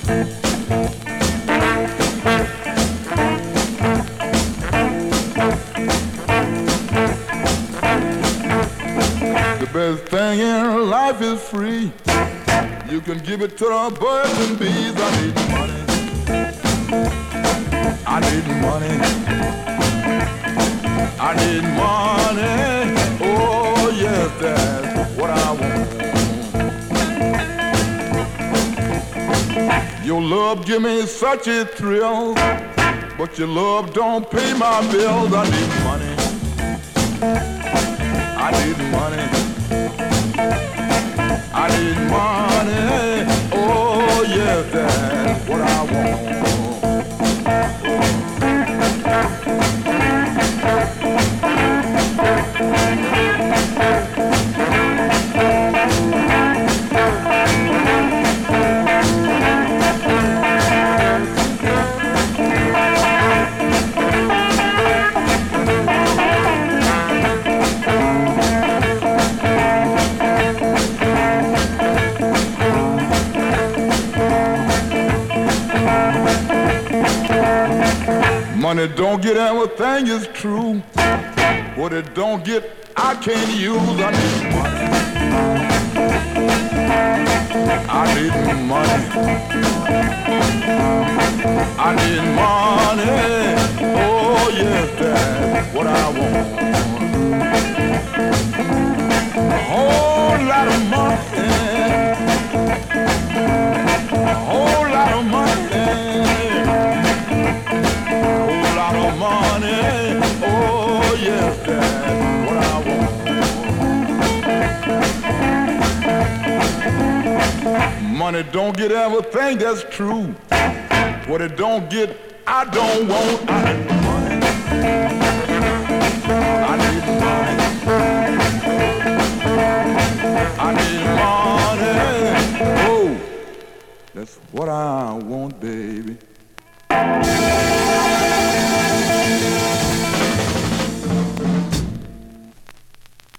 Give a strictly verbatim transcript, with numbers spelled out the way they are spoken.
The best thing in life is free. You can give it to the birds and bees. I need money. I need money. I need money. Oh yes, that's what I want. Your love give me such a thrill, but your love don't pay my bills. I need money. I need money. I need money. Oh yes, that's what I want. Money don't get everything is true. What it don't get, I can't use. I need money. I need money. I need money. Oh yes, that's what I want. A whole lot of money. A whole lot of money. Money, oh yes, that's what I want. Money don't get everything, that's true. What it don't get, I don't want. I need money. I need money. I need money. Oh, that's what I want, baby.